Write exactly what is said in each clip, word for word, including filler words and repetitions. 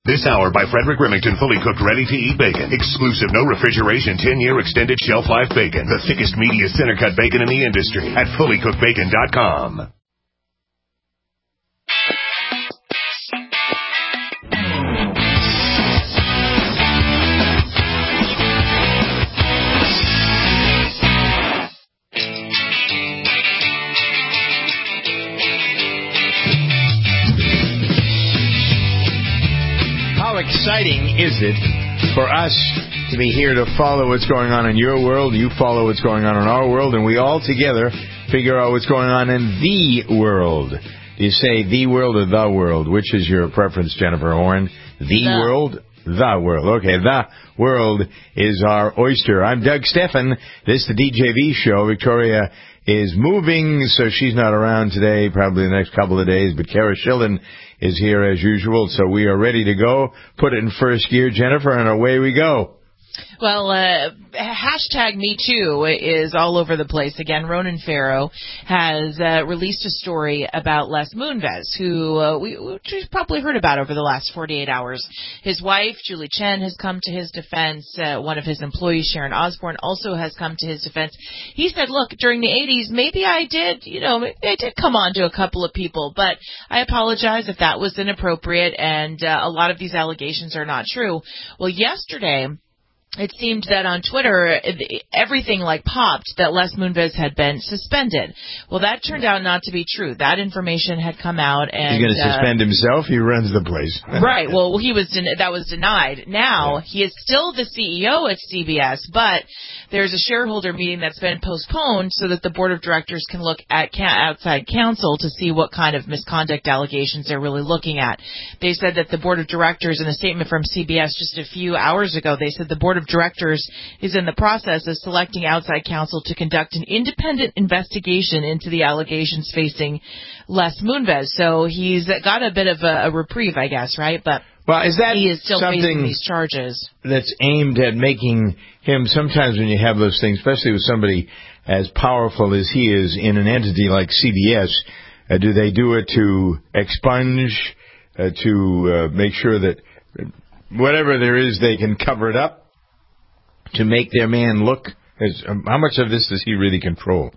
This hour by Frederick Remington, fully cooked, ready-to-eat bacon. Exclusive, no refrigeration, ten-year extended shelf life bacon. The thickest, meatiest center-cut bacon in the industry at fully cooked bacon dot com. Exciting is it for us to be here to follow what's going on in your world, you follow what's going on in our world, and we all together figure out what's going on in the world. Do you say the world or the world? Which is your preference, Jennifer Horn? The, the. world? The world. Okay, the world is our oyster. I'm Doug Steffen. This is the D J V show. Victoria is moving, so she's not around today, probably the next couple of days, but Kara Schillen is here as usual, so we are ready to go. Put it in first gear, Jennifer, and away we go. Well, uh, hashtag Me Too is all over the place. Again, Ronan Farrow has uh, released a story about Les Moonves, who uh, we, we've probably heard about over the last forty-eight hours. His wife, Julie Chen, has come to his defense. Uh, one of his employees, Sharon Osbourne, also has come to his defense. He said, look, during the eighties, maybe I did, you know, I did come on to a couple of people, but I apologize if that was inappropriate, and uh, a lot of these allegations are not true. Well, yesterday, it seemed that on Twitter, everything like popped that Les Moonves had been suspended. Well, that turned out not to be true. That information had come out, and he's going to uh, suspend himself. He runs the place, right? Well, he was den- that was denied. Now yeah. he is still the C E O at C B S, but there's a shareholder meeting that's been postponed so that the board of directors can look at ca- outside counsel to see what kind of misconduct allegations they're really looking at. They said that the board of directors, in a statement from C B S just a few hours ago, they said the board of directors is in the process of selecting outside counsel to conduct an independent investigation into the allegations facing Les Moonves. So he's got a bit of a, a reprieve, I guess, right? But well, is that he is still something facing these charges that's aimed at making him, sometimes when you have those things, especially with somebody as powerful as he is in an entity like C B S, uh, do they do it to expunge, uh, to uh, make sure that whatever there is, they can cover it up? To make their man look as um, how much of this does he really control?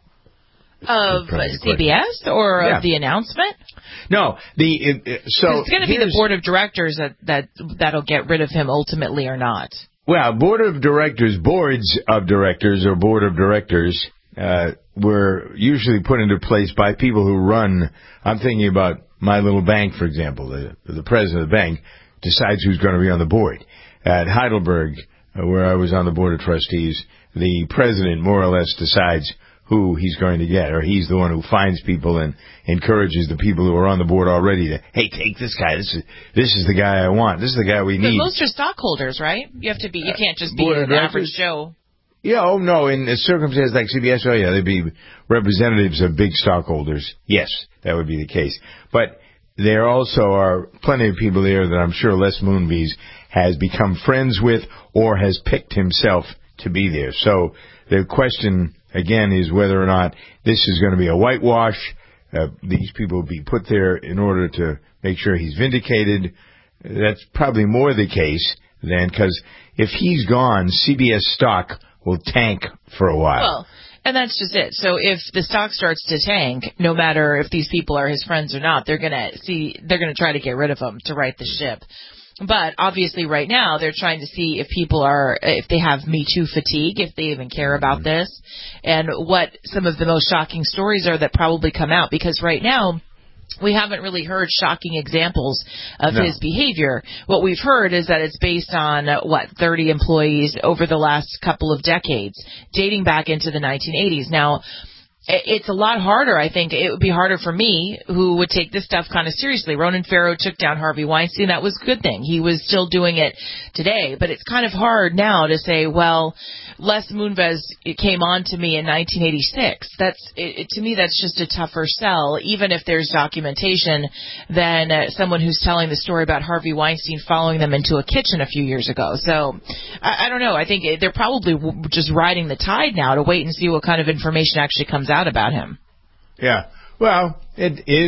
Of C B S or yeah. of the announcement? No, the it, it, so it's going to be the board of directors that that that'll get rid of him ultimately or not. Well, board of directors, boards of directors, or board of directors uh, were usually put into place by people who run. I'm thinking about my little bank, for example. The the president of the bank decides who's going to be on the board. At Heidelberg, where I was on the board of trustees, the president more or less decides who he's going to get, or he's the one who finds people and encourages the people who are on the board already to, hey, take this guy. This is this is the guy I want. This is the guy we need. But most are stockholders, right? You have to be. You can't just be uh, an average Joe. Yeah. Oh no. In a circumstance like C B S, oh yeah, they'd be representatives of big stockholders. Yes, that would be the case. But there also are plenty of people there that I'm sure Les Moonves has become friends with or has picked himself to be there. So the question, again, is whether or not this is going to be a whitewash. Uh, these people will be put there in order to make sure he's vindicated. That's probably more the case than, because if he's gone, C B S stock will tank for a while. Well, and that's just it. So if the stock starts to tank, no matter if these people are his friends or not, they're going to see, they're going to try to get rid of him to right the ship. But obviously right now they're trying to see if people are, if they have Me Too fatigue, if they even care about this, and what some of the most shocking stories are that probably come out. Because right now we haven't really heard shocking examples of no. his behavior. What we've heard is that it's based on, uh, what, thirty employees over the last couple of decades, dating back into the nineteen eighties. Now, it's a lot harder, I think. It would be harder for me, who would take this stuff kind of seriously. Ronan Farrow took down Harvey Weinstein. That was a good thing. He was still doing it today. But it's kind of hard now to say, well, Les Moonves came on to me in nineteen eighty-six. That's it, to me, that's just a tougher sell, even if there's documentation, than uh, someone who's telling the story about Harvey Weinstein following them into a kitchen a few years ago. So I, I don't know. I think they're probably just riding the tide now to wait and see what kind of information actually comes out about him. Yeah. Well, it is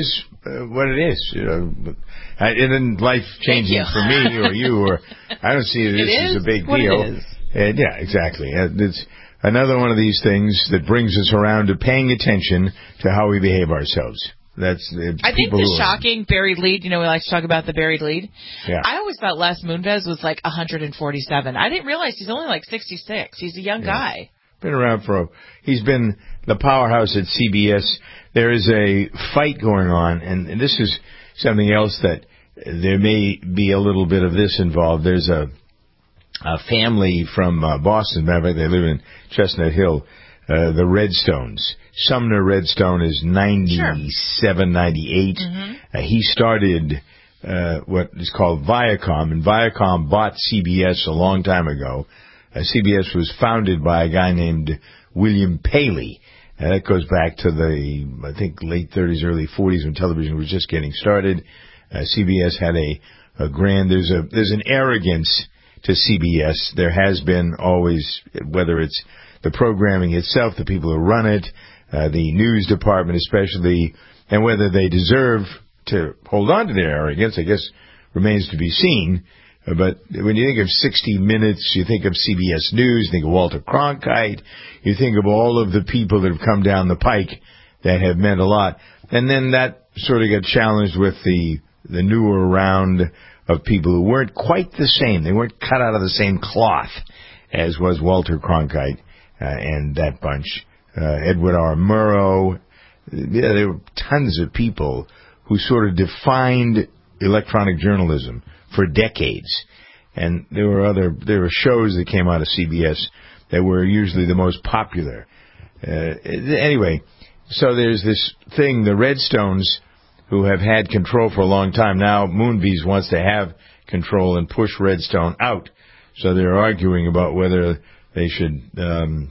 uh, what it is. You know, I, it isn't life changing for me or you, or I don't see this it as a big what deal. It is. And yeah, exactly. It's another one of these things that brings us around to paying attention to how we behave ourselves. That's the I think people the who are, shocking buried lead, you know, we like to talk about the buried lead. Yeah. I always thought Les Moonves was like one hundred forty-seven. I didn't realize he's only like sixty-six. He's a young Yeah. guy. Been around for a, he's been the powerhouse at C B S. There is a fight going on, and, and this is something else that there may be a little bit of this involved. There's a, a family from uh, Boston, matter of fact, they live in Chestnut Hill, uh, the Redstones. Sumner Redstone is ninety-seven, ninety-eight. Mm-hmm. Uh, he started uh, what is called Viacom, and Viacom bought C B S a long time ago. Uh, C B S was founded by a guy named William Paley. And that goes back to the, I think, late thirties, early forties when television was just getting started. Uh, C B S had a, a grand, there's a, there's an arrogance to C B S. There has been always, whether it's the programming itself, the people who run it, uh, the news department especially, and whether they deserve to hold on to their arrogance, I guess, remains to be seen. Uh, but when you think of sixty minutes, you think of C B S News, you think of Walter Cronkite, you think of all of the people that have come down the pike that have meant a lot. And then that sort of got challenged with the the newer round of people who weren't quite the same. They weren't cut out of the same cloth as was Walter Cronkite uh, and that bunch. Uh, Edward R. Murrow. Yeah, there were tons of people who sort of defined electronic journalism for decades. And there were other, there were shows that came out of C B S that were usually the most popular. Uh, anyway, so there's this thing, the Redstones, who have had control for a long time. Now Moonves wants to have control and push Redstone out. So they're arguing about whether they should, um,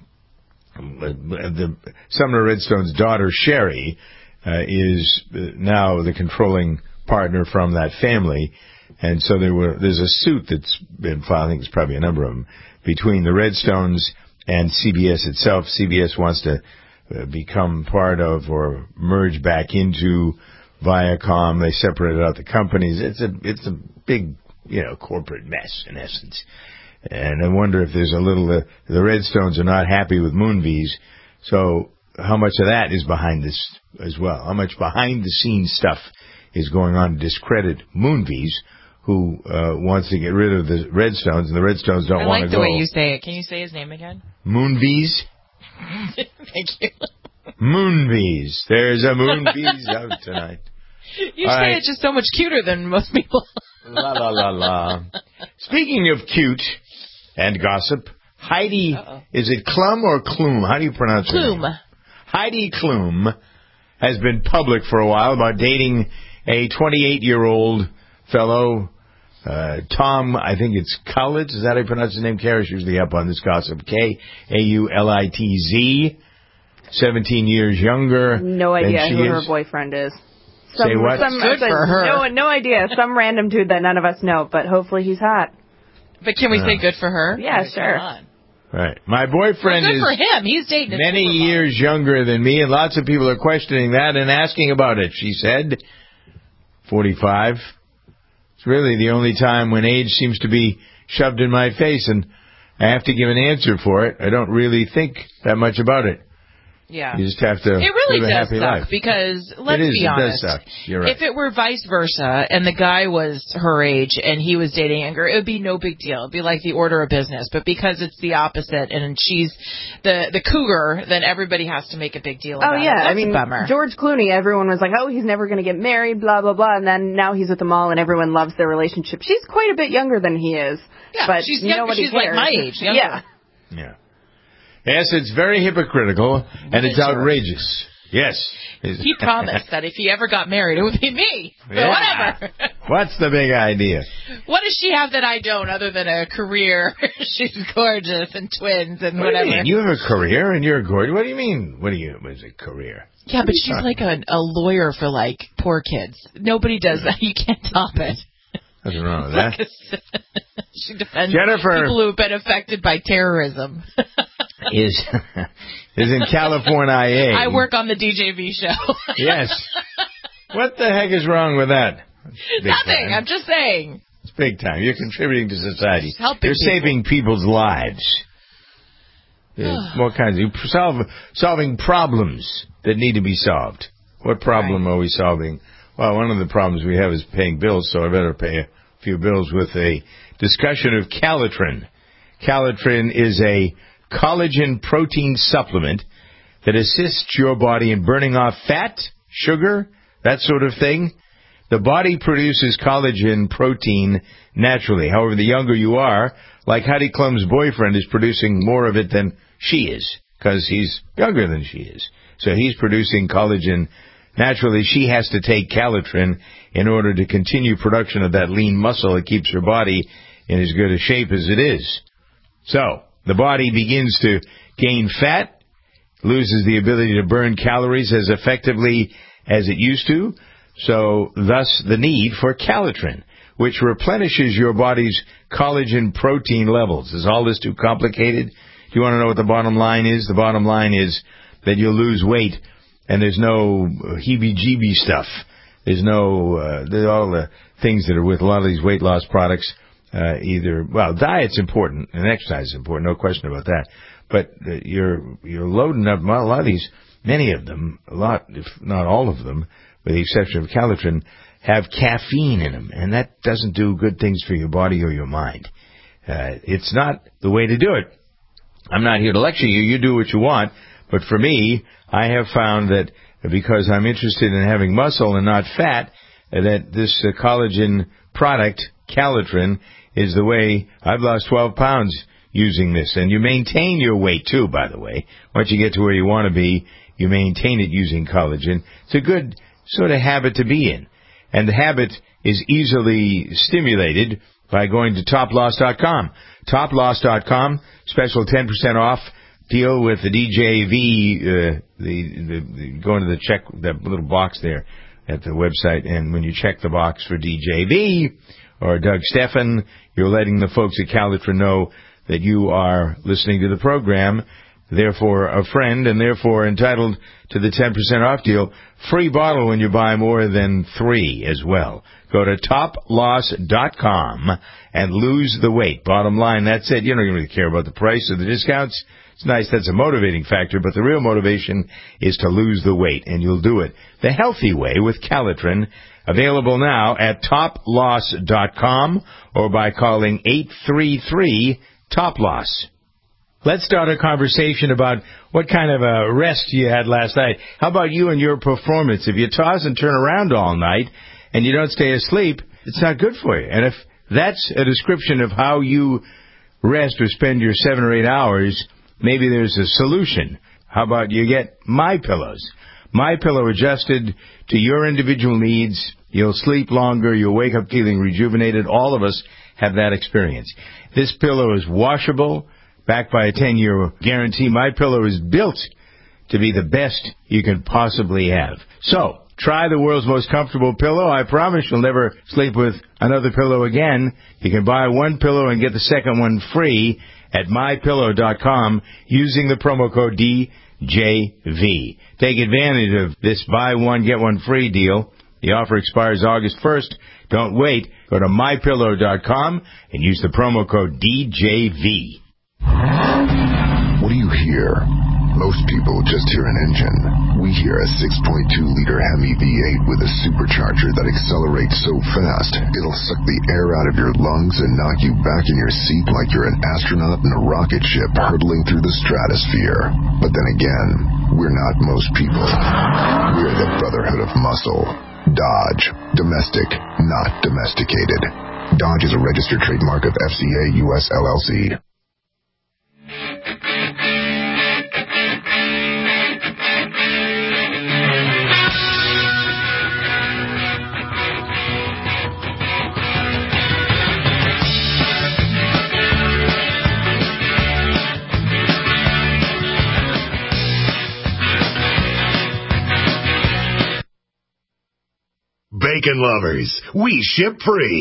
the Sumner Redstone's daughter, Sherry, uh, is now the controlling partner from that family. And so there were, there's a suit that's been filed, I think it's probably a number of them, between the Redstones and C B S itself. C B S wants to uh, become part of or merge back into Viacom. They separated out the companies. It's a, it's a big, you know, corporate mess in essence. And I wonder if there's a little, uh, the Redstones are not happy with Moonves. So how much of that is behind this as well? How much behind the scenes stuff is going on to discredit Moonves, who uh, wants to get rid of the Redstones, and the Redstones don't want to go. I like the way you say it. Can you say his name again? Moonves. Thank you. Moonves. There's a Moonves out tonight. You All say right. it just so much cuter than most people. La la la la. Speaking of cute and gossip, Heidi, Uh-oh. Is it Klum or Klum? How do you pronounce it? Klum. Heidi Klum has been public for a while about dating a twenty-eight-year-old fellow, uh, Tom, I think it's Kaulitz. Is that how you pronounce his name? Kara's usually up on this gossip. K A U L I T Z. seventeen years younger. No idea than she who is. her boyfriend is. Some, Say what? Some, Good some, for her. No, no idea. Some random dude that none of us know, but hopefully he's hot. But can we Uh, say good for her? Yeah, Like, sure. come on. Right. My boyfriend Well, good is for him. He's dating a many supermodel. years younger than me, and lots of people are questioning that and asking about it, she said. forty-five. It's really the only time when age seems to be shoved in my face, and I have to give an answer for it. I don't really think that much about it. Yeah. You just have to It really live a does happy suck life. because, let's it is, be it honest, does suck. You're right. if it were vice versa and the guy was her age and he was dating younger, it would be no big deal. It would be like the order of business. But because it's the opposite and she's the the cougar, then everybody has to make a big deal about Oh, yeah. it. That's I mean, a bummer. George Clooney, everyone was like, oh, he's never going to get married, blah, blah, blah. And then now he's with them all and everyone loves their relationship. She's quite a bit younger than he is. Yeah, but she's young, nobody she's cares. like my age. Younger. Yeah. Yeah. Yes, it's very hypocritical, and it's outrageous. Yes. He promised that if he ever got married, it would be me. So Yeah. whatever. What's the big idea? What does she have that I don't other than a career? She's gorgeous and twins and What whatever. do you mean? You have a career and you're gorgeous. What do you mean? What do you, what is a career? Yeah, but she's like a, a lawyer for, like, poor kids. Nobody does that. You can't top it. Nothing wrong with that. She defends Jennifer people who have been affected by terrorism. is is in California. I work on the D J V show. Yes. What the heck is wrong with that? Nothing. Time. I'm just saying. It's big time. You're contributing to society. Helping You're people. saving people's lives. There's more kinds of solve, solving problems that need to be solved. What problem right. are we solving? Well, one of the problems we have is paying bills, so I better pay a few bills with a discussion of Calitrin. Calitrin is a collagen protein supplement that assists your body in burning off fat, sugar, that sort of thing. The body produces collagen protein naturally. However, the younger you are, like Heidi Klum's boyfriend is producing more of it than she is, because he's younger than she is. So he's producing collagen naturally. She has to take Calitrin in order to continue production of that lean muscle that keeps her body in as good a shape as it is. So the body begins to gain fat, loses the ability to burn calories as effectively as it used to, so thus the need for Calitrin, which replenishes your body's collagen protein levels. Is all this too complicated? Do you want to know what the bottom line is? The bottom line is that you'll lose weight, and there's no heebie-jeebie stuff. There's no, uh, there's all the things that are with a lot of these weight loss products. Uh, either, well, diet's important, and exercise is important, no question about that. But uh, you're, you're loading up, well, a lot of these, many of them, a lot, if not all of them, with the exception of Calitrin, have caffeine in them, and that doesn't do good things for your body or your mind. Uh, it's not the way to do it. I'm not here to lecture you. You do what you want. But for me, I have found that because I'm interested in having muscle and not fat, that this uh, collagen product, Calitrin, is the way. I've lost twelve pounds using this. And you maintain your weight, too, by the way. Once you get to where you want to be, you maintain it using collagen. It's a good sort of habit to be in. And the habit is easily stimulated by going to top loss dot com. top loss dot com, special ten percent off deal with the D J V, uh, the, the, the, go into the check, that little box there at the website, and when you check the box for D J V or Doug Steffen, you're letting the folks at Calitrin know that you are listening to the program, therefore a friend, and therefore entitled to the ten percent off deal. Free bottle when you buy more than three as well. Go to top loss dot com and lose the weight. Bottom line, that's it. You don't really care about the price or the discounts. It's nice. That's a motivating factor, but the real motivation is to lose the weight, and you'll do it the healthy way with Calitrin. Available now at top loss dot com or by calling eight three three, top loss. Let's start a conversation about what kind of a rest you had last night. How about you and your performance? If you toss and turn around all night and you don't stay asleep, it's not good for you. And if that's a description of how you rest or spend your seven or eight hours, maybe there's a solution. How about you get MyPillows? MyPillow adjusted to your individual needs. You'll sleep longer. You'll wake up feeling rejuvenated. All of us have that experience. This pillow is washable, backed by a ten-year guarantee. MyPillow is built to be the best you can possibly have. So, try the world's most comfortable pillow. I promise you'll never sleep with another pillow again. You can buy one pillow and get the second one free at my pillow dot com using the promo code D J V. Take advantage of this buy one, get one free deal. The offer expires August first. Don't wait. Go to my pillow dot com and use the promo code D J V. What do you hear? Most people just hear an engine. We hear a six point two liter Hemi V eight with a supercharger that accelerates so fast, it'll suck the air out of your lungs and knock you back in your seat like you're an astronaut in a rocket ship hurtling through the stratosphere. But then again, we're not most people. We're the Brotherhood of Muscle. Dodge. Domestic, not domesticated. Dodge is a registered trademark of F C A U S L L C. Bacon lovers, we ship free.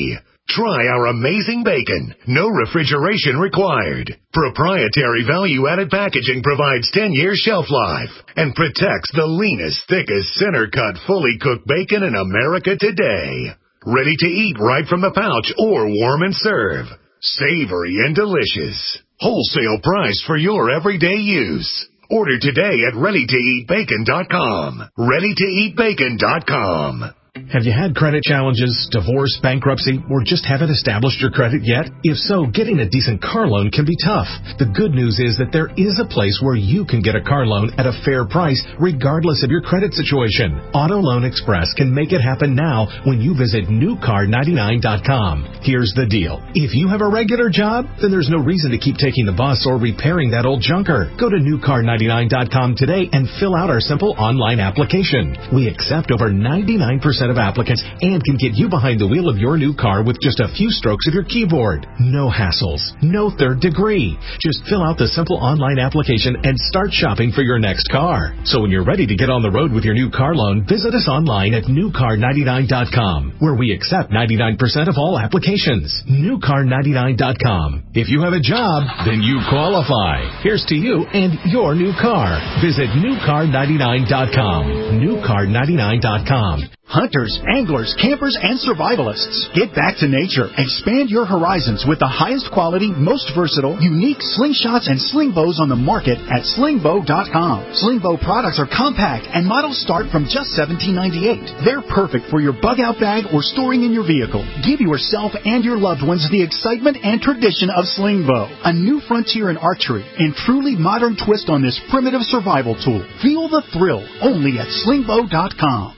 Try our amazing bacon. No refrigeration required. Proprietary value-added packaging provides ten-year shelf life and protects the leanest, thickest, center-cut, fully cooked bacon in America today. Ready to eat right from the pouch or warm and serve. Savory and delicious. Wholesale price for your everyday use. Order today at ready to eat bacon dot com. ready to eat bacon dot com. Have you had credit challenges, divorce, bankruptcy, or just haven't established your credit yet? If so, getting a decent car loan can be tough. The good news is that there is a place where you can get a car loan at a fair price, regardless of your credit situation. Auto Loan Express can make it happen now when you visit new car ninety-nine dot com. Here's the deal. If you have a regular job, then there's no reason to keep taking the bus or repairing that old junker. Go to new car ninety-nine dot com today and fill out our simple online application. We accept over ninety-nine percent of applicants and can get you behind the wheel of your new car with just a few strokes of your keyboard. No hassles, no third degree. Just fill out the simple online application and start shopping for your next car. So when you're ready to get on the road with your new car loan, visit us online at new car ninety-nine dot com, where we accept ninety-nine percent of all applications. new car ninety-nine dot com. If you have a job, then you qualify. Here's to you and your new car. Visit new car ninety-nine dot com. new car ninety-nine dot com. Hunters, anglers, campers, and survivalists. Get back to nature. Expand your horizons with the highest quality, most versatile, unique slingshots and sling bows on the market at sling bow dot com. Sling bow products are compact and models start from just seventeen ninety-eight. They're perfect for your bug-out bag or storing in your vehicle. Give yourself and your loved ones the excitement and tradition of sling bow. A new frontier in archery and truly modern twist on this primitive survival tool. Feel the thrill only at sling bow dot com.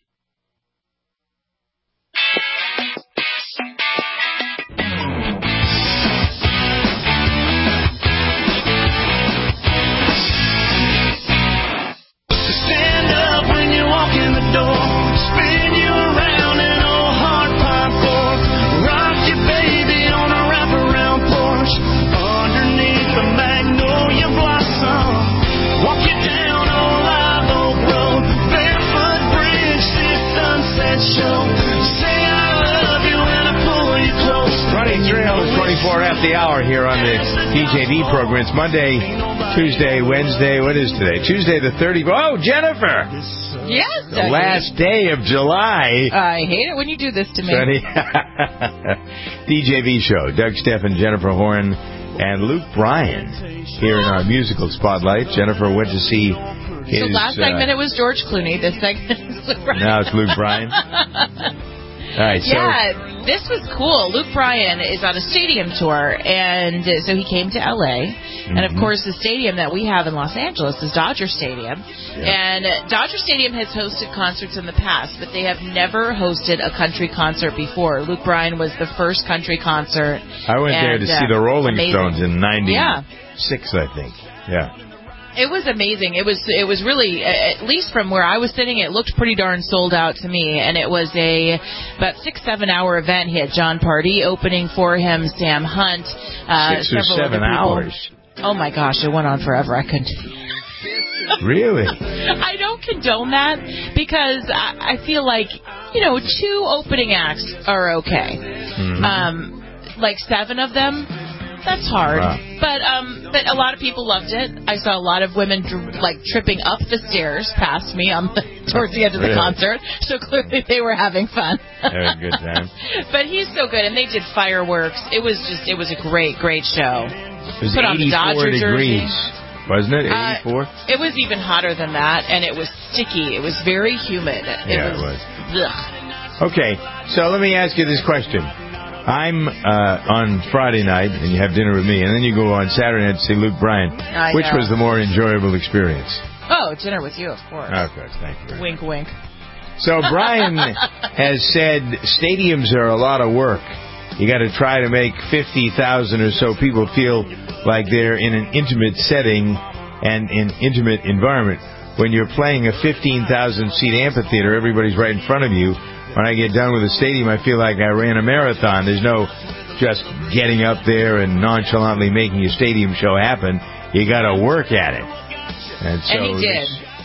The hour here on the D J D program. It's Monday, Tuesday, Wednesday. What is today? Tuesday the thirtieth. Oh, Jennifer! Yes, the Doug. Last day of July. I hate it when you do this to me. D J V show. Doug Steffen, Jennifer Horn, and Luke Bryan here in our musical spotlight. Jennifer went to see his... So last segment uh, it was George Clooney. This segment is Luke Bryan. Now it's Luke Bryan. All right, so... Yeah. This was cool. Luke Bryan is on a stadium tour, and so he came to L A. Mm-hmm. And, of course, the stadium that we have in Los Angeles is Dodger Stadium. Yeah. And Dodger Stadium has hosted concerts in the past, but they have never hosted a country concert before. Luke Bryan was the first country concert. I went and, there to see uh, the Rolling amazing. Stones in ninety-six, yeah. I think. Yeah. It was amazing. It was it was really, at least from where I was sitting, it looked pretty darn sold out to me. And it was a about six, seven hour event. He had John Pardee opening for him, Sam Hunt. Uh, six or seven hours. Oh, my gosh. It went on forever. I couldn't. Really? I don't condone that because I, I feel like, you know, two opening acts are okay. Mm-hmm. Um, like seven of them. That's hard, wow. but um, but a lot of people loved it. I saw a lot of women dr- like tripping up the stairs past me on the, towards the end of the really? concert. So clearly they were having fun. Having a good time. But he's so good, and they did fireworks. It was just it was a great great show. It was Put on the Dodger degrees, jersey. Wasn't it? eighty-four. Uh, it was even hotter than that, and it was sticky. It was very humid. It yeah, was, it was. Ugh. Okay, so let me ask you this question. I'm uh, on Friday night, and you have dinner with me, and then you go on Saturday night to see Luke Bryan. I Which know. was the more enjoyable experience? Oh, dinner with you, of course. Of course, thank you. Wink, wink. So Bryan has said stadiums are a lot of work. You got to try to make fifty thousand or so people feel like they're in an intimate setting and an intimate environment. When you're playing a fifteen thousand seat amphitheater, everybody's right in front of you. When I get done with the stadium, I feel like I ran a marathon. There's no just getting up there and nonchalantly making a stadium show happen. You got to work at it. And, so and he did.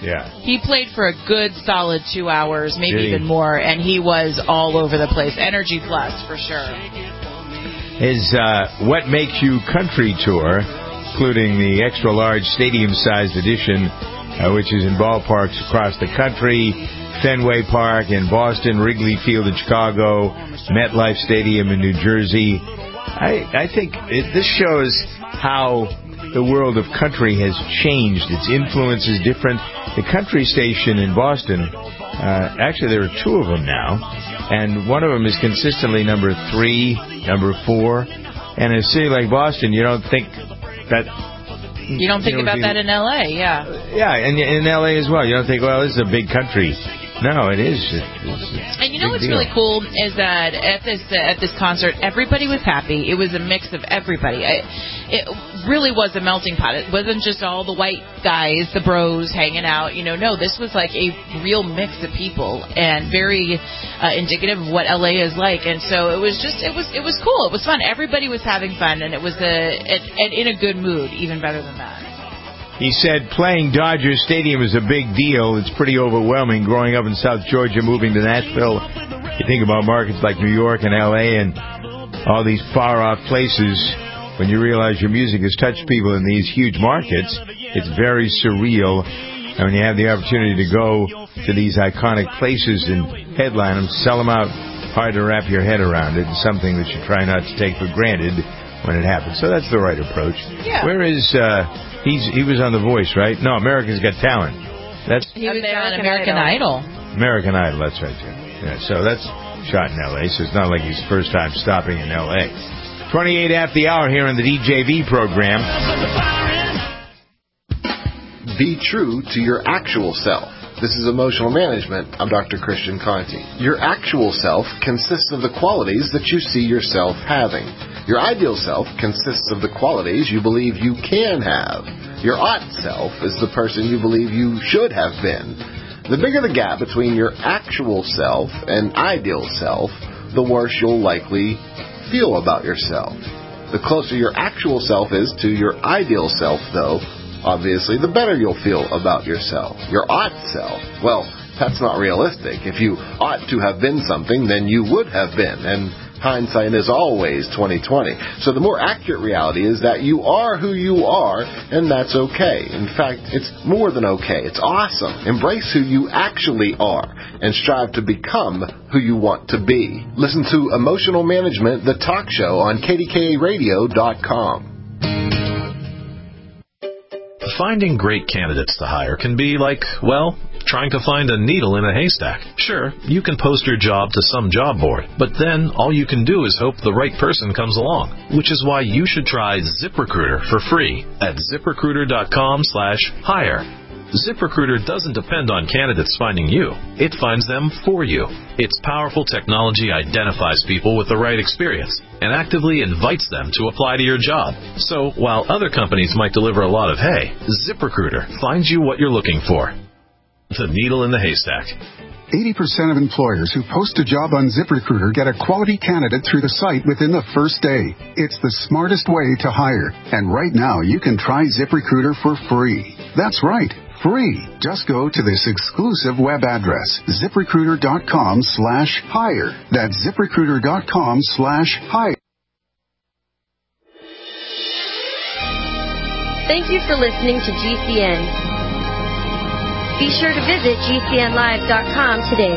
Yeah. He played for a good solid two hours, maybe Did he? even more, and he was all over the place. Energy plus, for sure. His uh, What Makes You Country tour, including the extra-large stadium-sized edition, uh, which is in ballparks across the country, Fenway Park in Boston, Wrigley Field in Chicago, MetLife Stadium in New Jersey. I, I think it, this shows how the world of country has changed. Its influence is different. The country station in Boston, uh, actually there are two of them now, and one of them is consistently number three, number four. And in a city like Boston, you don't think that... You don't think you know, about that in L A, yeah. Yeah, and in L A as well. You don't think, well, this is a big country. No, it is. It, it's, it's and you know what's deal. really cool is that at this uh, at this concert, everybody was happy. It was a mix of everybody. I, it really was a melting pot. It wasn't just all the white guys, the bros hanging out. You know, no, this was like a real mix of people and very uh, indicative of what L A is like. And so it was just, it was, it was cool. It was fun. Everybody was having fun, and it was a, and, and in a good mood, even better than that. He said playing Dodger Stadium is a big deal. It's pretty overwhelming. Growing up in South Georgia, moving to Nashville, you think about markets like New York and L A and all these far-off places. When you realize your music has touched people in these huge markets, it's very surreal. And when you have the opportunity to go to these iconic places and headline them, sell them out, hard to wrap your head around it. It's something that you try not to take for granted when it happens. So that's the right approach. Yeah. Where is... Uh, He's he was on The Voice, right? No, America's Got Talent. That's he was American on American Idol. Idol. American Idol, that's right, too. Yeah, so that's shot in L A, so it's not like he's first time stopping in L A. twenty-eight after the hour here on the D J V program. Be true to your actual self. This is Emotional Management. I'm Doctor Christian Conti. Your actual self consists of the qualities that you see yourself having. Your ideal self consists of the qualities you believe you can have. Your ought self is the person you believe you should have been. The bigger the gap between your actual self and ideal self, the worse you'll likely feel about yourself. The closer your actual self is to your ideal self, though, obviously, the better you'll feel about yourself. Your ought self, well, that's not realistic. If you ought to have been something, then you would have been, and hindsight is always twenty twenty. So the more accurate reality is that you are who you are, and that's okay. In fact, it's more than okay. It's awesome. Embrace who you actually are and strive to become who you want to be. Listen to Emotional Management, the talk show on K D K A radio dot com. Finding great candidates to hire can be like, well, trying to find a needle in a haystack. Sure, you can post your job to some job board, but then all you can do is hope the right person comes along, which is why you should try ZipRecruiter for free at ZipRecruiter.com slash hire. ZipRecruiter doesn't depend on candidates finding you. It finds them for you. Its powerful technology identifies people with the right experience and actively invites them to apply to your job. So while other companies might deliver a lot of hay, ZipRecruiter finds you what you're looking for. The needle in the haystack. eighty percent of employers who post a job on ZipRecruiter get a quality candidate through the site within the first day. It's the smartest way to hire. And right now, you can try ZipRecruiter for free. That's right. Free. Just go to this exclusive web address, ZipRecruiter.com slash hire. That's ZipRecruiter.com slash hire. Thank you for listening to G C N. Be sure to visit G C N live dot com today.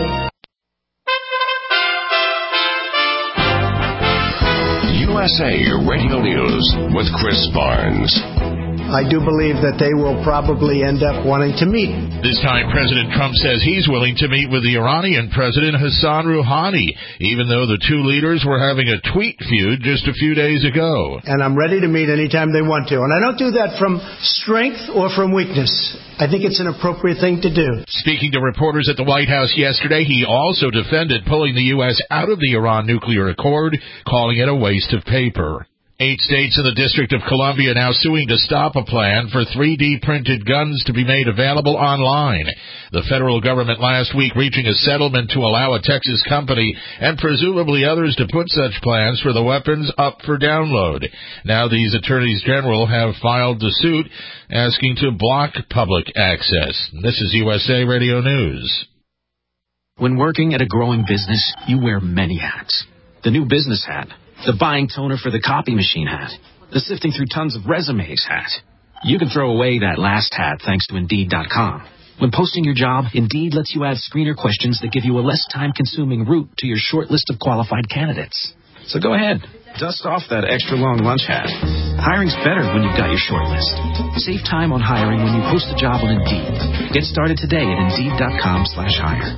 U S A Radio News with Chris Barnes. I do believe that they will probably end up wanting to meet. This time, President Trump says he's willing to meet with the Iranian President Hassan Rouhani, even though the two leaders were having a tweet feud just a few days ago. And I'm ready to meet anytime they want to. And I don't do that from strength or from weakness. I think it's an appropriate thing to do. Speaking to reporters at the White House yesterday, he also defended pulling the U S out of the Iran nuclear accord, calling it a waste of paper. Eight states in the District of Columbia now suing to stop a plan for three D printed guns to be made available online. The federal government last week reaching a settlement to allow a Texas company and presumably others to put such plans for the weapons up for download. Now these attorneys general have filed the suit asking to block public access. This is U S A Radio News. When working at a growing business, you wear many hats. The new business hat. The buying toner for the copy machine hat. The sifting through tons of resumes hat. You can throw away that last hat thanks to Indeed dot com. When posting your job, Indeed lets you add screener questions that give you a less time-consuming route to your short list of qualified candidates. So go ahead, dust off that extra long lunch hat. Hiring's better when you've got your short list. Save time on hiring when you post a job on Indeed. Get started today at Indeed dot com slash hire.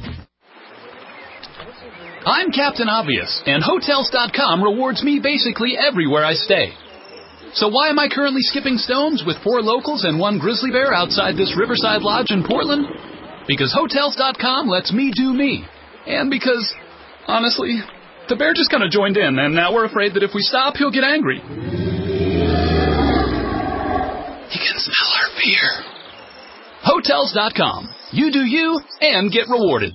I'm Captain Obvious, and Hotels dot com rewards me basically everywhere I stay. So why am I currently skipping stones with four locals and one grizzly bear outside this Riverside Lodge in Portland? Because Hotels dot com lets me do me. And because, honestly, the bear just kind of joined in, and now we're afraid that if we stop, he'll get angry. He can smell our fear. Hotels dot com. You do you, and get rewarded.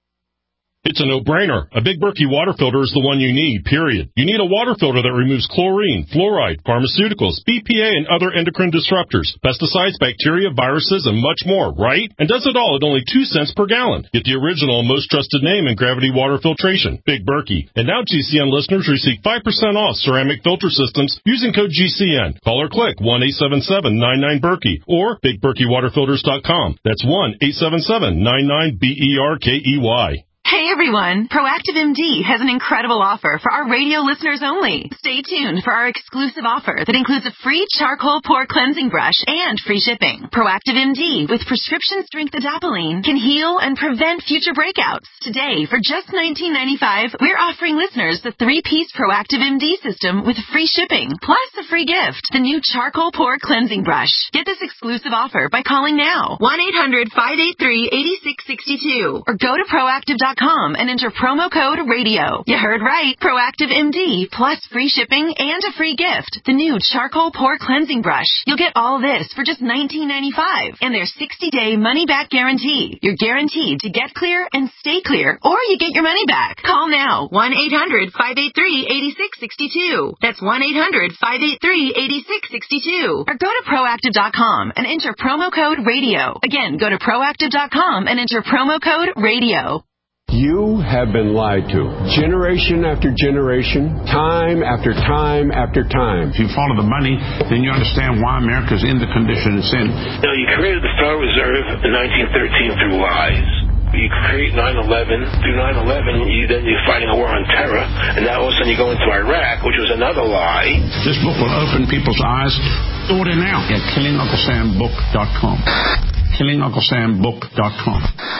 It's a no-brainer. A Big Berkey water filter is the one you need, period. You need a water filter that removes chlorine, fluoride, pharmaceuticals, B P A, and other endocrine disruptors, pesticides, bacteria, viruses, and much more, right? And does it all at only two cents per gallon. Get the original, most trusted name in gravity water filtration, Big Berkey. And now G C N listeners receive five percent off ceramic filter systems using code G C N. Call or click one eight seven seven nine nine Berkey or Big Berkey Water Filters dot com. That's one eight seven seven nine nine B E R K E Y. Hey everyone, Proactive M D has an incredible offer for our radio listeners only. Stay tuned for our exclusive offer that includes a free charcoal pore cleansing brush and free shipping. Proactive M D with prescription strength adapalene can heal and prevent future breakouts. Today, for just nineteen ninety-five dollars, we're offering listeners the three-piece Proactive M D system with free shipping, plus a free gift, the new charcoal pore cleansing brush. Get this exclusive offer by calling now, one eight hundred five eight three eight six six two, or go to proactive dot com and enter promo code radio. You heard right. Proactive M D plus free shipping and a free gift. The new charcoal pore cleansing brush. You'll get all this for just nineteen ninety-five dollars and their sixty-day money-back guarantee. You're guaranteed to get clear and stay clear, or you get your money back. Call now. one eight hundred five eight three eight six six two. That's one eight hundred five eight three eight six six two. Or go to proactive dot com and enter promo code radio. Again, go to proactive dot com and enter promo code radio. You have been lied to. Generation after generation, time after time after time. If you follow the money, then you understand why America's in the condition it's in. No, you created the Federal Reserve in nineteen thirteen through lies. You create nine eleven. Through nine eleven, you, then you're fighting a war on terror. And now all of a sudden you go into Iraq, which was another lie. This book will open people's eyes. Order now at killing uncle sam book dot com. killing uncle sam book dot com.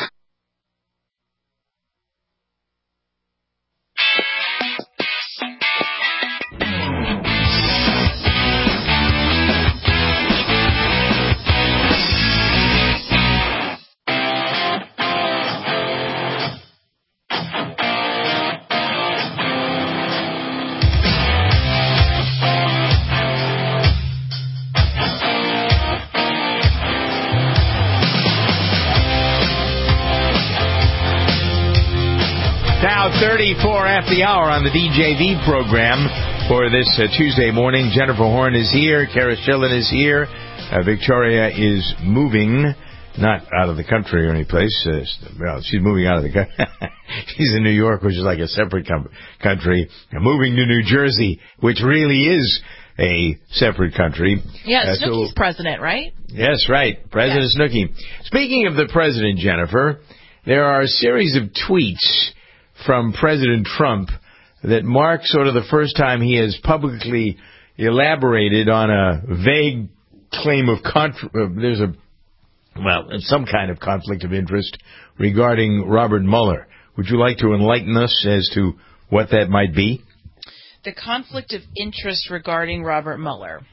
thirty-four after the hour on the D J V program for this uh, Tuesday morning. Jennifer Horn is here. Kara Schillen is here. Uh, Victoria is moving, not out of the country or any place. Uh, well, she's moving out of the country. She's in New York, which is like a separate com- country. And moving to New Jersey, which really is a separate country. Yeah, uh, Snooki's so, president, right? Yes, right. President yeah. Snooki. Speaking of the president, Jennifer, there are a series of tweets from President Trump that mark sort of the first time he has publicly elaborated on a vague claim of contra- uh, there's a well some kind of conflict of interest regarding Robert Mueller. Would you like to enlighten us as to what that might be? The conflict of interest regarding Robert Mueller.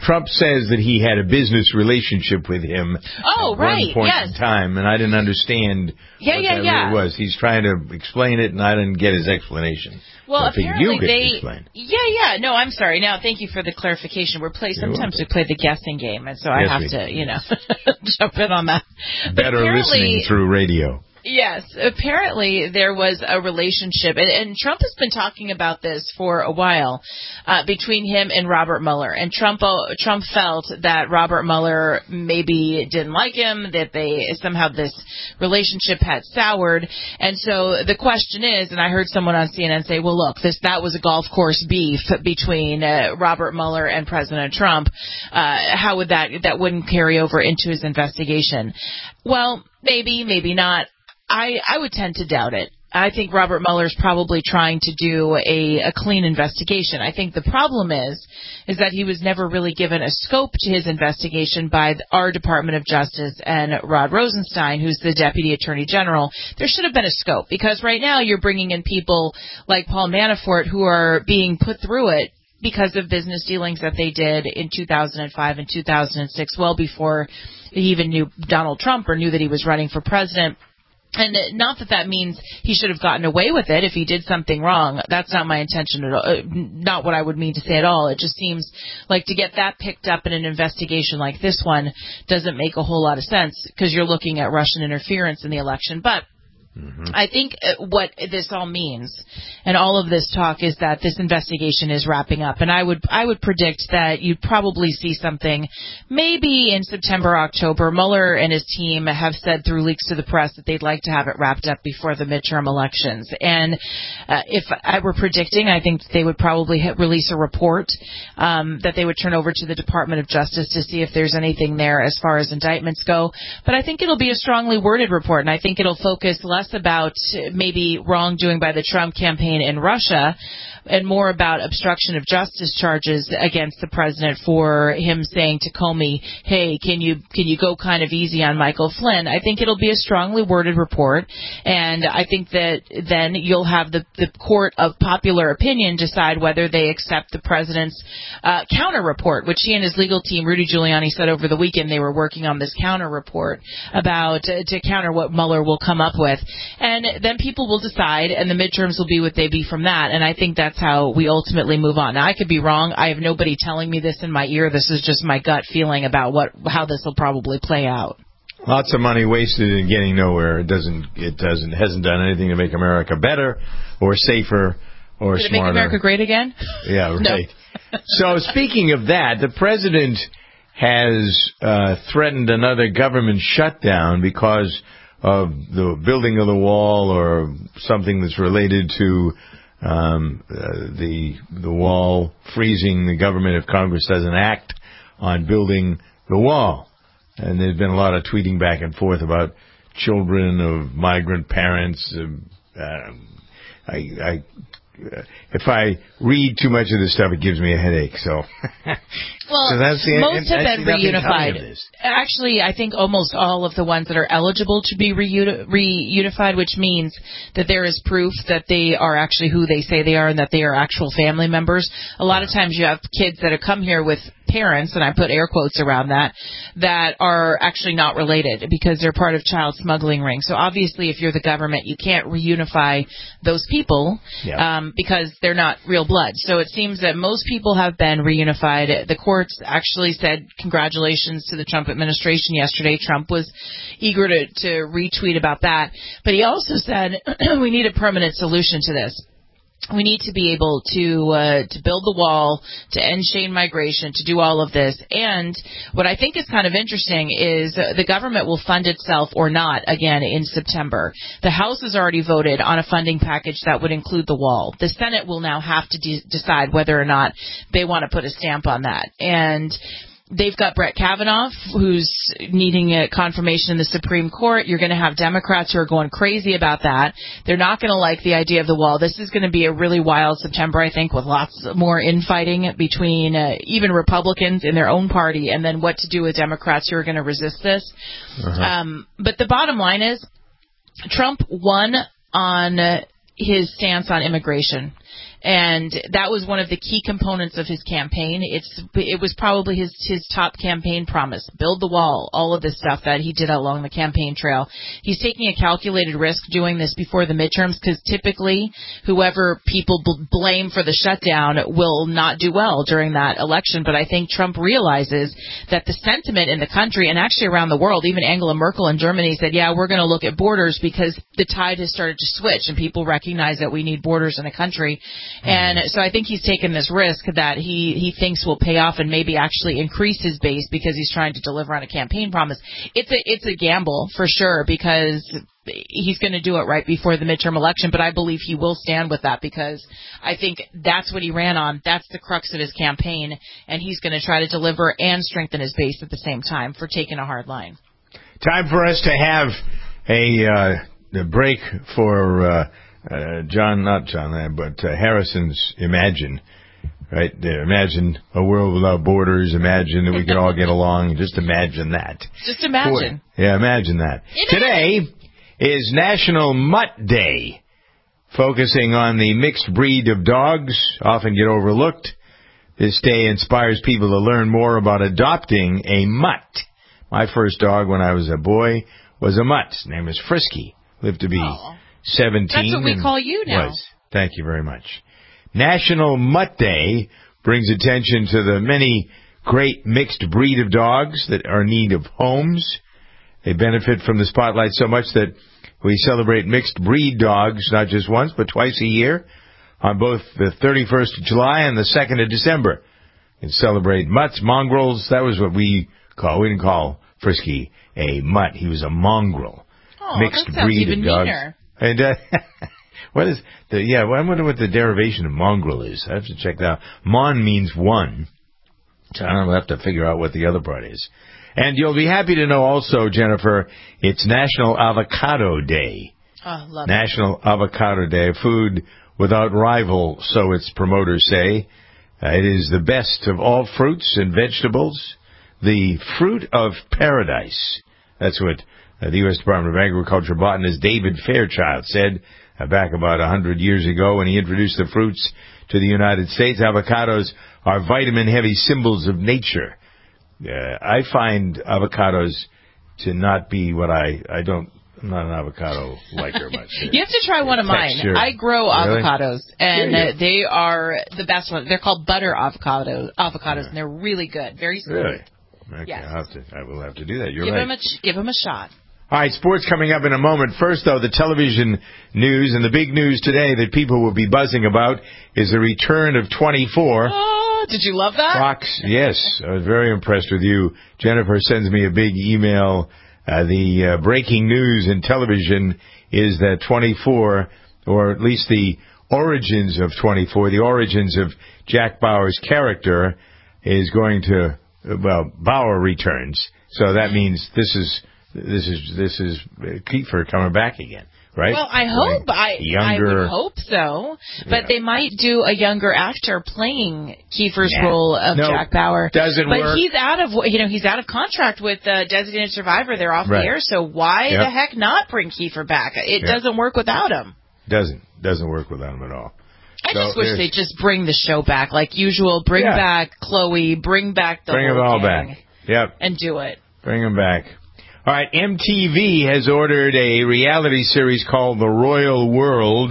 Trump says that he had a business relationship with him oh, at right, one point yes. in time, and I didn't understand yeah, what yeah, that yeah. really was. He's trying to explain it, and I didn't get his explanation. Well, so I figured apparently you could they. explain. Yeah, yeah. No, I'm sorry. Now, thank you for the clarification. We're play. Sometimes we play the guessing game, and so Yes, I have we to, do. you know, jump in on that. But Better listening through radio. Yes, apparently there was a relationship, and, and Trump has been talking about this for a while, uh, between him and Robert Mueller. And Trump uh, Trump felt that Robert Mueller maybe didn't like him, that they somehow this relationship had soured. And so the question is, and I heard someone on C N N say, well, look, this that was a golf course beef between uh, Robert Mueller and President Trump. Uh, how would that that wouldn't carry over into his investigation? Well, maybe, maybe not. I, I would tend to doubt it. I think Robert Mueller's probably trying to do a, a clean investigation. I think the problem is, is that he was never really given a scope to his investigation by our Department of Justice and Rod Rosenstein, who's the Deputy Attorney General. There should have been a scope, because right now you're bringing in people like Paul Manafort who are being put through it because of business dealings that they did in two thousand five and two thousand six, well before he even knew Donald Trump or knew that he was running for president. And not that that means he should have gotten away with it if he did something wrong. That's not my intention at all. Uh, not what I would mean to say at all. It just seems like to get that picked up in an investigation like this one doesn't make a whole lot of sense, because you're looking at Russian interference in the election. But Mm-hmm. I think what this all means, and all of this talk, is that this investigation is wrapping up. And I would I would predict that you'd probably see something maybe in September, October. Mueller and his team have said through leaks to the press that they'd like to have it wrapped up before the midterm elections. And uh, if I were predicting, I think they would probably hit, release a report um, that they would turn over to the Department of Justice to see if there's anything there as far as indictments go. But I think it'll be a strongly worded report, and I think it'll focus less about maybe wrongdoing by the Trump campaign in Russia and more about obstruction of justice charges against the president for him saying to Comey, hey, can you can you go kind of easy on Michael Flynn? I think it'll be a strongly worded report, and I think that then you'll have the, the court of popular opinion decide whether they accept the president's uh, counter report, which he and his legal team, Rudy Giuliani, said over the weekend they were working on this counter report about uh, to counter what Mueller will come up with. And then people will decide, and the midterms will be what they be from that, and I think that's how we ultimately move on. Now, I could be wrong. I have nobody telling me this in my ear. This is just my gut feeling about what how this will probably play out. Lots of money wasted in getting nowhere. It doesn't. It doesn't. Hasn't done anything to make America better, or safer, or Did it smarter. make America great again? Yeah, right. No. So speaking of that, the president has uh, threatened another government shutdown because of the building of the wall or something that's related to um, uh, the the wall freezing the government if Congress doesn't act on building the wall. And there's been a lot of tweeting back and forth about children of migrant parents. Uh, uh, I, I if I read too much of this stuff, it gives me a headache. So, well, so that's the, most have been reunified. Of Actually, I think almost all of the ones that are eligible to be reuni- reunified, which means that there is proof that they are actually who they say they are and that they are actual family members. A lot of times you have kids that have come here with parents, and I put air quotes around that, that are actually not related because they're part of child smuggling rings. So obviously if you're the government, you can't reunify those people yeah. um, because they're not real blood. So it seems that most people have been reunified. The courts actually said congratulations to the Trump administration yesterday. Trump was eager to, to retweet about that. But he also said we need a permanent solution to this. We need to be able to uh, to build the wall, to end chain migration, to do all of this. And what I think is kind of interesting is uh, the government will fund itself or not again in September. The House has already voted on a funding package that would include the wall. The Senate will now have to de- decide whether or not they want to put a stamp on that. And they've got Brett Kavanaugh, who's needing a confirmation in the Supreme Court. You're going to have Democrats who are going crazy about that. They're not going to like the idea of the wall. This is going to be a really wild September, I think, with lots more infighting between uh, even Republicans in their own party, and then what to do with Democrats who are going to resist this. Uh-huh. Um, but the bottom line is Trump won on uh, his stance on immigration. And that was one of the key components of his campaign. It's It was probably his, his top campaign promise. Build the wall, all of this stuff that he did along the campaign trail. He's taking a calculated risk doing this before the midterms because typically whoever people bl- blame for the shutdown will not do well during that election. But I think Trump realizes that the sentiment in the country and actually around the world, even Angela Merkel in Germany said, yeah, we're going to look at borders because the tide has started to switch and people recognize that we need borders in a country. And so I think he's taken this risk that he, he thinks will pay off and maybe actually increase his base because he's trying to deliver on a campaign promise. It's a, it's a gamble for sure because he's going to do it right before the midterm election, but I believe he will stand with that because I think that's what he ran on. That's the crux of his campaign, and he's going to try to deliver and strengthen his base at the same time for taking a hard line. Time for us to have a, uh, a break for uh, uh, John, not John, uh, but uh, Harrison's Imagine. Right there. Imagine a world without borders. Imagine that we could all get along. Just imagine that. Just imagine. For, yeah, imagine that. It Today is National Mutt Day, focusing on the mixed breed of dogs, often get overlooked. This day inspires people to learn more about adopting a mutt. My first dog when I was a boy was a mutt. His name was Frisky. Lived to be Aww. seventeen. That's what we call you now. Was. Thank you very much. National Mutt Day brings attention to the many great mixed breed of dogs that are in need of homes. They benefit from the spotlight so much that we celebrate mixed breed dogs not just once but twice a year on both the thirty-first of July and the second of December. And celebrate mutts, mongrels. That was what we call. We didn't call Frisky a mutt. He was a mongrel. Oh, mixed that sounds breed even of dogs. meaner. And uh, what is the yeah? Well, I wonder what the derivation of mongrel is. I have to check that out. Mon means one, so I don't have to figure out what the other part is. And you'll be happy to know also, Jennifer, it's National Avocado Day. Oh, love National it. Avocado Day, food without rival, so its promoters say. Uh, it is the best of all fruits and vegetables, the fruit of paradise. That's what uh, the U S Department of Agriculture botanist David Fairchild said uh, back about one hundred years ago when he introduced the fruits to the United States. Avocados are vitamin-heavy symbols of nature. Uh, I find avocados to not be what I, I don't, I'm not an avocado liker much. You have to try one of mine. I grow really? avocados, and yeah, yeah. uh, they are the best ones. They're called butter avocado, avocados, yeah. and they're really good. Very sweet. Really? Okay, yes. I'll have to, I will have to do that. You're give right. Them a, give them a shot. All right, sports coming up in a moment. First, though, the television news, and the big news today that people will be buzzing about is the return of twenty-four. Oh, did you love that? Fox, yes. I was very impressed with you. Jennifer sends me a big email. Uh, the uh, breaking news in television is that twenty-four, or at least the origins of twenty-four, the origins of Jack Bauer's character is going to, well, Bauer returns. So that means this is... This is this is Kiefer coming back again, right? Well, I hope I younger, I would hope so, but yeah. they might do a younger actor playing Kiefer's yeah. role of no, Jack Bauer. Doesn't but work. he's out of you know he's out of contract with uh, Designated Survivor. They're off right. the air, so why yep. the heck not bring Kiefer back? It yep. doesn't work without him. Doesn't doesn't work without him at all. I so just wish they'd just bring the show back like usual. Bring yeah. back Chloe. Bring back the bring whole them all gang, back. Yep, and do it. Bring them back. All right, M T V has ordered a reality series called The Royal World.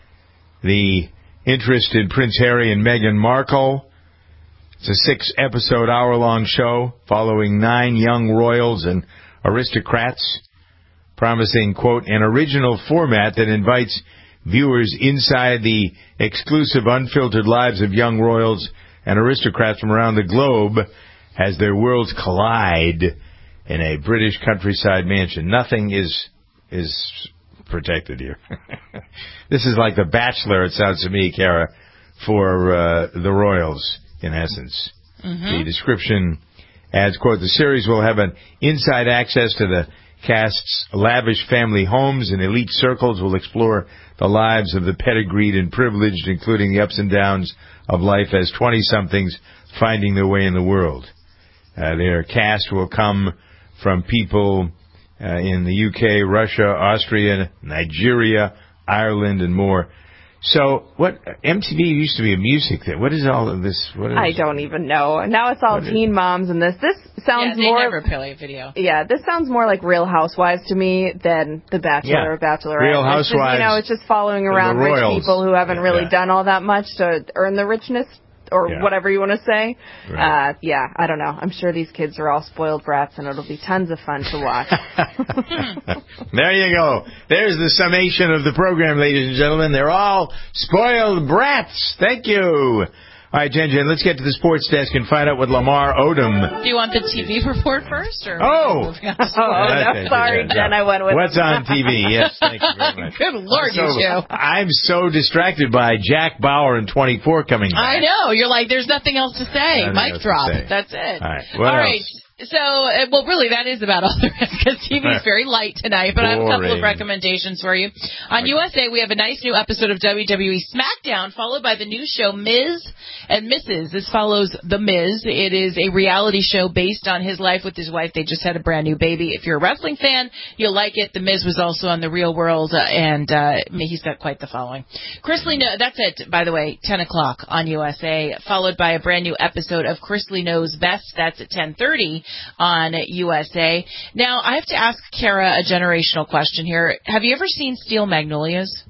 The interest in Prince Harry and Meghan Markle. It's a six-episode, hour-long show following nine young royals and aristocrats, promising, quote, an original format that invites viewers inside the exclusive, unfiltered lives of young royals and aristocrats from around the globe as their worlds collide in a British countryside mansion. Nothing is is protected here. This is like The Bachelor, it sounds to me, Kara, for uh, the royals, in essence. Mm-hmm. The description adds, quote, the series will have an inside access to the cast's lavish family homes and elite circles, will explore the lives of the pedigreed and privileged, including the ups and downs of life as twenty-somethings finding their way in the world. Uh, their cast will come from people uh, in the U K, Russia, Austria, Nigeria, Ireland, and more. So what? M T V used to be a music thing. What is all of this? What is, I don't even know. Now it's all Teen is, Moms and this. This sounds yeah, they more. never play video. Yeah, this sounds more like Real Housewives to me than The Bachelor yeah. or Bachelorette. Real Housewives. It's just, you know, it's just following around rich people who haven't really yeah. done all that much to earn the richness. Or yeah. whatever you want to say. Right. Uh, yeah, I don't know. I'm sure these kids are all spoiled brats, and it'll be tons of fun to watch. There you go. There's the summation of the program, ladies and gentlemen. They're all spoiled brats. Thank you. All right, Jen Jen, let's get to the sports desk and find out what Lamar Odom... Do you want the T V report first? Or oh! oh, no, sorry, Jen, I went with... What's on T V? Yes, thank you very much. Good Lord, so, you two. I'm so distracted by Jack Bauer in twenty-four coming back. I know. You're like, there's nothing else to say. Mic drop. Say. That's it. All right. What all else? right. So, uh, well, really, that is about all there is, because T V is very light tonight, but I have a couple of recommendations for you. On okay. U S A, we have a nice new episode of W W E SmackDown, followed by the new show Miz and Missus This follows The Miz. It is a reality show based on his life with his wife. They just had a brand new baby. If you're a wrestling fan, you'll like it. The Miz was also on The Real World, uh, and uh, he's got quite the following. Chris Lee, no- that's it, by the way, ten o'clock on U S A, followed by a brand new episode of Chris Lee Knows Best. That's at ten thirty on U S A. Now, I have to ask Kara a generational question here. Have you ever seen Steel Magnolias?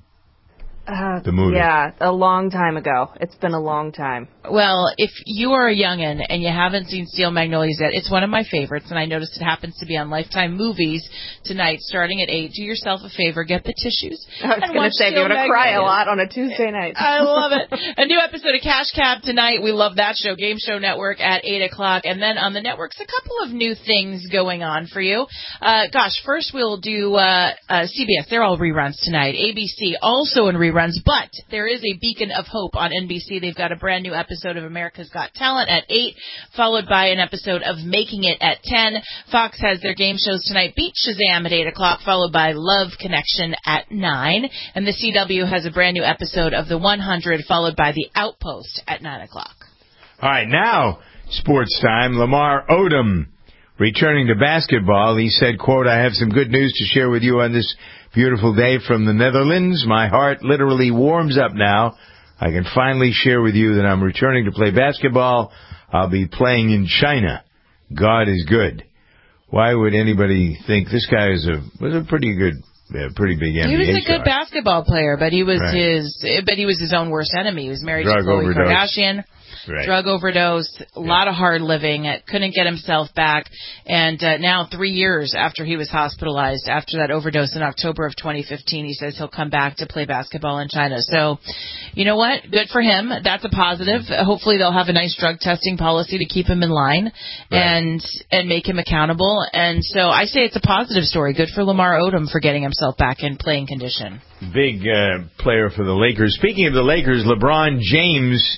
Uh, the movie. Yeah, a long time ago. It's been a long time. Well, if you are a youngin' and you haven't seen Steel Magnolias yet, it's one of my favorites, and I noticed it happens to be on Lifetime Movies tonight, starting at eight. Do yourself a favor, get the tissues. I was going to say, you're going to cry a lot on a Tuesday night. I love it. A new episode of Cash Cab tonight. We love that show, Game Show Network at eight o'clock. And then on the networks, a couple of new things going on for you. Uh, gosh, first we'll do uh, uh, C B S. They're all reruns tonight. A B C also in reruns, but there is a beacon of hope on N B C. They've got a brand new episode of America's Got Talent at eight, followed by an episode of Making It at ten. Fox has their game shows tonight. Beat Shazam at eight o'clock, followed by Love Connection at nine. And the C W has a brand new episode of The one hundred, followed by The Outpost at nine o'clock. All right, now, sports time. Lamar Odom returning to basketball. He said, quote, I have some good news to share with you on this beautiful day from the Netherlands. My heart literally warms up now. I can finally share with you that I'm returning to play basketball. I'll be playing in China. God is good. Why would anybody think this guy is a was a pretty good, uh, pretty big N B A He was a star. good basketball player, but he was right. his, but he was his own worst enemy. He was married Drug to Khloe overdose. Kardashian. Right. Drug overdose, a yeah. lot of hard living, couldn't get himself back, and uh, now three years after he was hospitalized, after that overdose in October of twenty fifteen, he says he'll come back to play basketball in China. So, you know what? Good for him. That's a positive. Hopefully they'll have a nice drug testing policy to keep him in line right. and and make him accountable. And so I say it's a positive story. Good for Lamar Odom for getting himself back in playing condition. Big uh, player for the Lakers. Speaking of the Lakers, LeBron James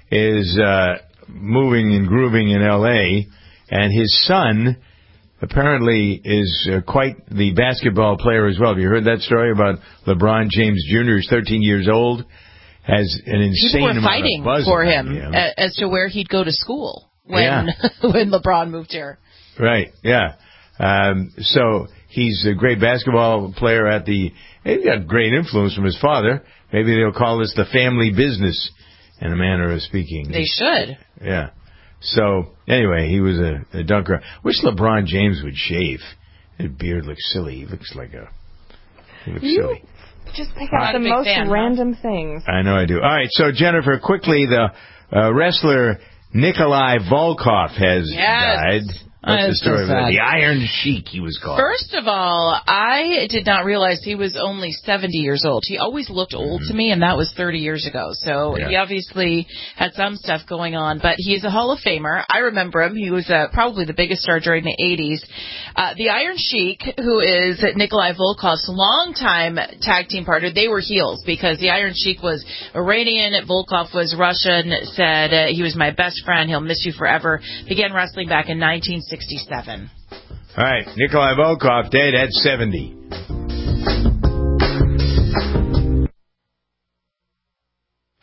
is uh, moving and grooving in L A, and his son apparently is uh, quite the basketball player as well. Have you heard that story about LeBron James Junior? He's thirteen years old, has an insane People were amount fighting of buzz for around him, him as to where he'd go to school when yeah. when LeBron moved here. Right, yeah. Um, so he's a great basketball player at the... He's got great influence from his father. Maybe they'll call this the family business, in a manner of speaking. They should. Yeah. So, anyway, he was a, a dunker. Wish LeBron James would shave. His beard looks silly. He looks like a... He looks you silly. Just pick out the most fan, random huh? things. I know I do. All right, so, Jennifer, quickly, the uh, wrestler Nikolai Volkov has yes. died. What's the story so of that? The Iron Sheik, he was called. First of all, I did not realize he was only seventy years old. He always looked old mm-hmm. to me, and that was thirty years ago. So yeah. he obviously had some stuff going on, but he's a Hall of Famer. I remember him. He was uh, probably the biggest star during the eighties. Uh, the Iron Sheik, who is Nikolai Volkov's longtime tag team partner, they were heels because the Iron Sheik was Iranian, Volkov was Russian, said uh, he was my best friend, he'll miss you forever. Began wrestling back in nineteen sixty-seven. All right, Nikolai Volkov dead at seventy.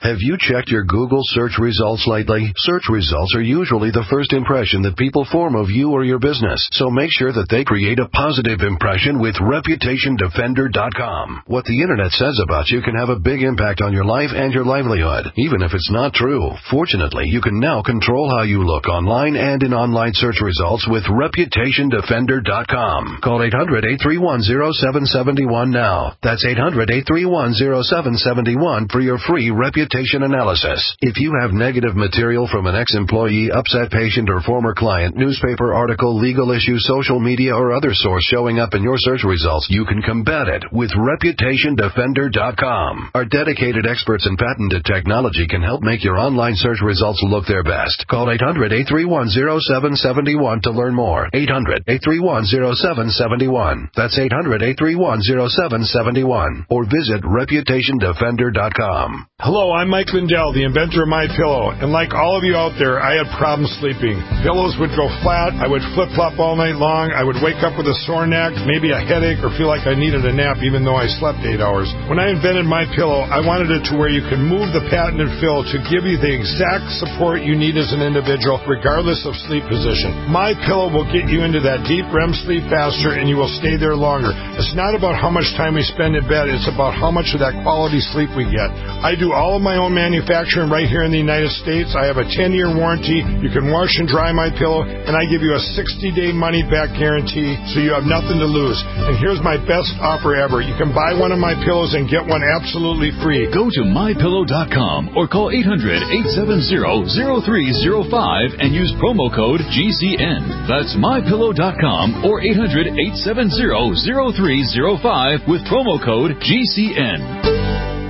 Have you checked your Google search results lately? Search results are usually the first impression that people form of you or your business, so make sure that they create a positive impression with Reputation Defender dot com. What the internet says about you can have a big impact on your life and your livelihood, even if it's not true. Fortunately, you can now control how you look online and in online search results with Reputation Defender dot com. Call eight hundred, eight three one, zero seven seven one now. That's eight hundred, eight three one, zero seven seven one for your free reputation analysis. If you have negative material from an ex-employee, upset patient, or former client, newspaper article, legal issue, social media, or other source showing up in your search results, you can combat it with Reputation Defender dot com. Our dedicated experts in patented technology can help make your online search results look their best. Call eight hundred, eight three one, zero seven seven one to learn more. eight hundred, eight three one, zero seven seven one. That's eight hundred, eight three one, zero seven seven one. Or visit Reputation Defender dot com. Hello, I'm Mike Lindell, the inventor of MyPillow, and like all of you out there, I had problems sleeping. Pillows would go flat, I would flip-flop all night long, I would wake up with a sore neck, maybe a headache, or feel like I needed a nap even though I slept eight hours. When I invented MyPillow, I wanted it to where you could move the patented fill to give you the exact support you need as an individual, regardless of sleep position. MyPillow will get you into that deep R E M sleep faster, and you will stay there longer. It's not about how much time we spend in bed, it's about how much of that quality sleep we get. I do all of my own manufacturing right here in the United States. I have a ten-year warranty. You can wash and dry my pillow, and I give you a sixty-day money-back guarantee, so you have nothing to lose. And here's my best offer ever. You can buy one of my pillows and get one absolutely free. Go to my pillow dot com or call eight hundred, eight seven zero, zero three zero five and use promo code G C N. That's my pillow dot com or eight hundred, eight seven zero, zero three zero five with promo code G C N.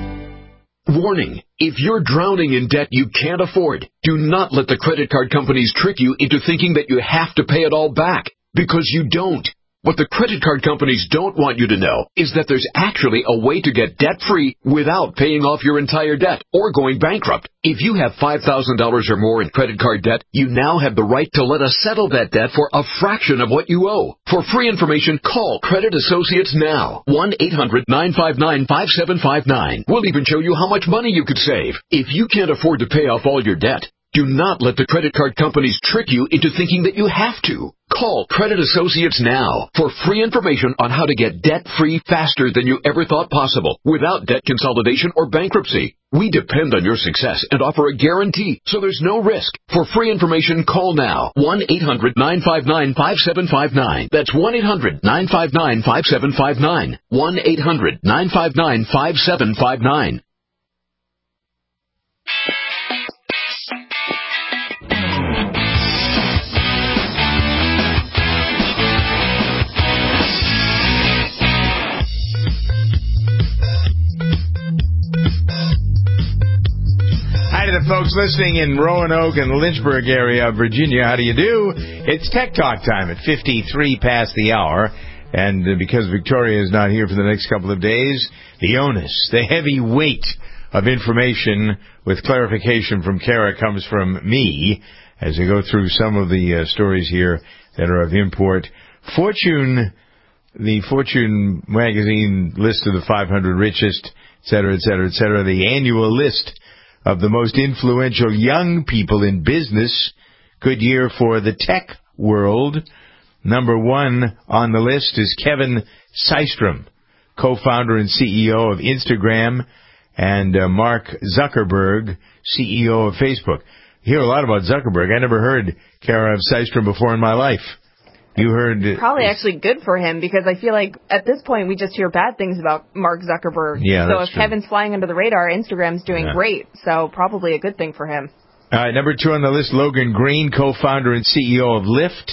Warning, if you're drowning in debt you can't afford, do not let the credit card companies trick you into thinking that you have to pay it all back, because you don't. What the credit card companies don't want you to know is that there's actually a way to get debt-free without paying off your entire debt or going bankrupt. If you have five thousand dollars or more in credit card debt, you now have the right to let us settle that debt for a fraction of what you owe. For free information, call Credit Associates now. one eight hundred, nine five nine, five seven five nine. We'll even show you how much money you could save. If you can't afford to pay off all your debt, do not let the credit card companies trick you into thinking that you have to. Call Credit Associates now for free information on how to get debt-free faster than you ever thought possible without debt consolidation or bankruptcy. We depend on your success and offer a guarantee, so there's no risk. For free information, call now. one eight hundred, nine five nine, five seven five nine. That's one eight hundred, nine five nine, five seven five nine. one eight hundred, nine five nine, five seven five nine. Hi to the folks listening in Roanoke and the Lynchburg area of Virginia. How do you do? It's Tech Talk time at fifty-three past the hour. And uh, because Victoria is not here for the next couple of days, the onus, the heavy weight of information with clarification from Kara comes from me as I go through some of the uh, stories here that are of import. Fortune, the Fortune magazine list of the five hundred richest, et cetera, et cetera, et cetera, the annual list of the most influential young people in business. Good year for the tech world. Number one on the list is Kevin Systrom, co-founder and C E O of Instagram, and uh, Mark Zuckerberg, C E O of Facebook. You hear a lot about Zuckerberg. I never heard, Kara, of Systrom before in my life. You heard... Probably actually good for him, because I feel like at this point we just hear bad things about Mark Zuckerberg. Yeah, so that's if true. Kevin's flying under the radar, Instagram's doing Yeah. great. So probably a good thing for him. All right, number two on the list, Logan Green, co-founder and C E O of Lyft,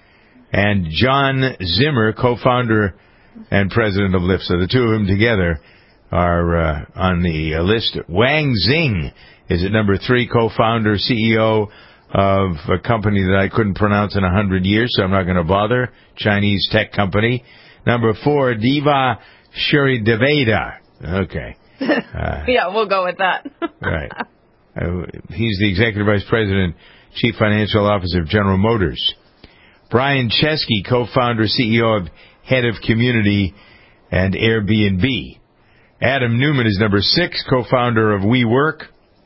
and John Zimmer, co-founder and president of Lyft. So the two of them together are uh, on the uh, list. Wang Xing is at number three, co-founder, C E O of a company that I couldn't pronounce in a hundred years, so I'm not going to bother. Chinese tech company. Number four, Diva Shurideveda. Okay. Uh, yeah, we'll go with that. right. Uh, he's the executive vice president, chief financial officer of General Motors. Brian Chesky, co-founder, C E O of Head of Community and Airbnb. Adam Newman is number six, co-founder of WeWork.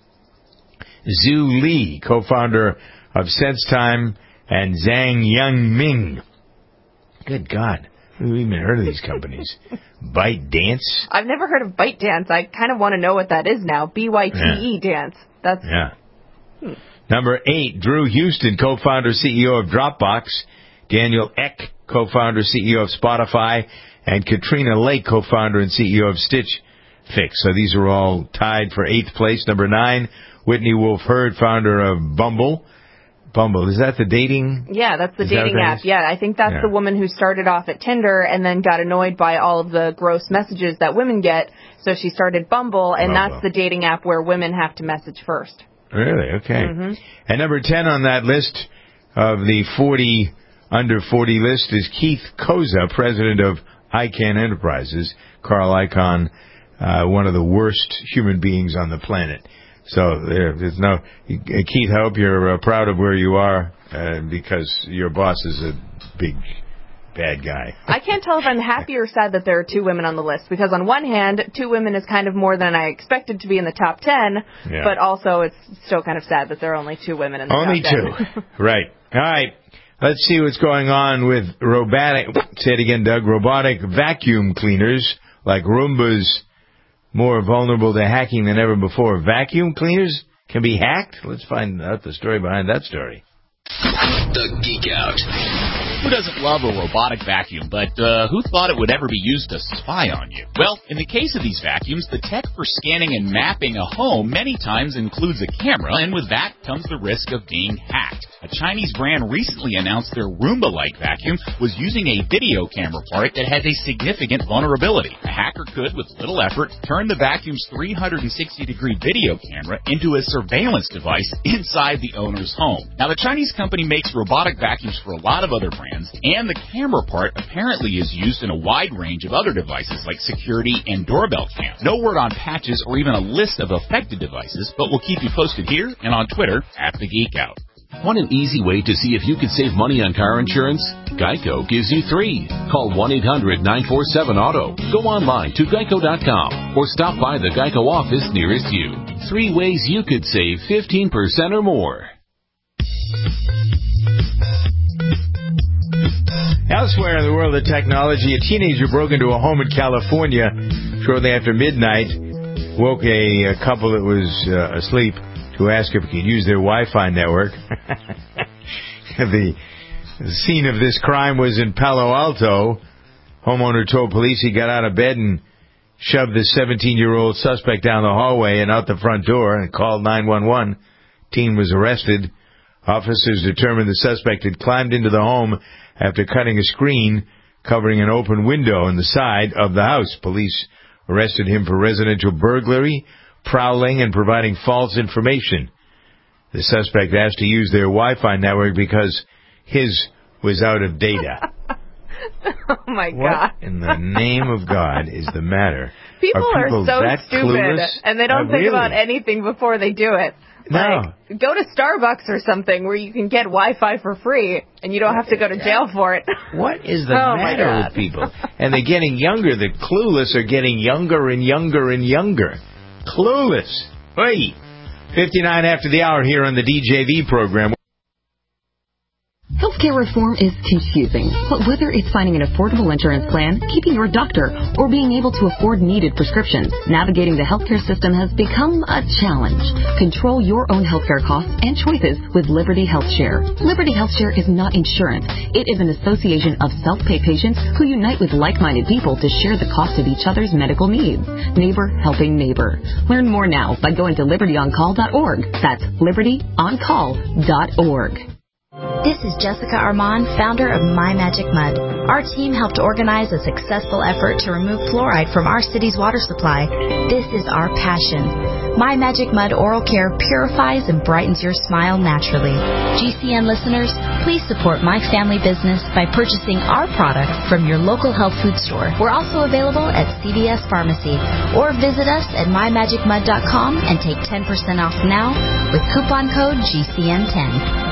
Zhu Li, co-founder of SenseTime, and Zhang Yangming. Good God. Who even heard of these companies? ByteDance? I've never heard of ByteDance. I kind of want to know what that is now. B Y T E yeah. Dance. That's yeah. Hmm. Number eight, Drew Houston, co-founder, C E O of Dropbox. Daniel Ek, co-founder, C E O of Spotify. And Katrina Lake, co-founder and C E O of Stitch Fix. So these are all tied for eighth place. Number nine, Whitney Wolfe Herd, founder of Bumble. Bumble, is that the dating? Yeah, that's the is dating that app. Yeah, I think that's yeah. the woman who started off at Tinder and then got annoyed by all of the gross messages that women get. So she started Bumble, and Bumble. That's the dating app where women have to message first. Really? Okay. Mm-hmm. And number ten on that list of the forty under forty list is Keith Koza, president of Icahn Enterprises. Carl Icahn, uh, one of the worst human beings on the planet. So there, there's no... Keith, I hope you're uh, proud of where you are uh, because your boss is a big, bad guy. I can't tell if I'm happy or sad that there are two women on the list because on one hand, two women is kind of more than I expected to be in the top ten, yeah. but also it's still kind of sad that there are only two women in the only top ten. Only two. Right. All right. Let's see what's going on with robotic... Say it again, Doug. Robotic vacuum cleaners like Roombas... more vulnerable to hacking than ever before. Vacuum cleaners can be hacked? Let's find out the story behind that story. The Geek Out. Who doesn't love a robotic vacuum, but uh, who thought it would ever be used to spy on you? Well, in the case of these vacuums, the tech for scanning and mapping a home many times includes a camera, and with that comes the risk of being hacked. A Chinese brand recently announced their Roomba-like vacuum was using a video camera part that has a significant vulnerability. A hacker could, with little effort, turn the vacuum's three hundred sixty degree video camera into a surveillance device inside the owner's home. Now, the Chinese company makes robotic vacuums for a lot of other brands, and the camera part apparently is used in a wide range of other devices like security and doorbell cams. No word on patches or even a list of affected devices, but we'll keep you posted here and on Twitter at The Geek Out. Want an easy way to see if you could save money on car insurance? Geico gives you three. Call one eight hundred nine four seven auto. Go online to geico dot com or stop by the Geico office nearest you. Three ways you could save fifteen percent or more. Elsewhere in the world of technology, a teenager broke into a home in California shortly after midnight, woke a, a couple that was uh, asleep to ask if he could use their Wi-Fi network. the, the scene of this crime was in Palo Alto. Homeowner told police he got out of bed and shoved the seventeen-year-old suspect down the hallway and out the front door and called nine one one. Teen was arrested. Officers determined the suspect had climbed into the home after cutting a screen covering an open window in the side of the house. Police arrested him for residential burglary, prowling, and providing false information. The suspect asked to use their Wi-Fi network because his was out of data. Oh, my God. What in the name of God is the matter? People are, people are so that stupid, clueless? and they don't uh, think really? about anything before they do it. No. Like, go to Starbucks or something where you can get Wi-Fi for free, and you don't have to go to jail for it. What is the oh matter with people? And they're getting younger. The clueless are getting younger and younger and younger. Clueless. Hey, fifty-nine after the hour here on the D J V program. Healthcare reform is confusing, but whether it's finding an affordable insurance plan, keeping your doctor, or being able to afford needed prescriptions, navigating the healthcare system has become a challenge. Control your own healthcare costs and choices with Liberty HealthShare. Liberty HealthShare is not insurance. It is an association of self-pay patients who unite with like-minded people to share the cost of each other's medical needs. Neighbor helping neighbor. Learn more now by going to liberty on call dot org. That's liberty on call dot org. This is Jessica Armand, founder of My Magic Mud. Our team helped organize a successful effort to remove fluoride from our city's water supply. This is our passion. My Magic Mud Oral Care purifies and brightens your smile naturally. G C N listeners, please support my family business by purchasing our product from your local health food store. We're also available at C V S Pharmacy, or visit us at my magic mud dot com and take ten percent off now with coupon code G C N ten.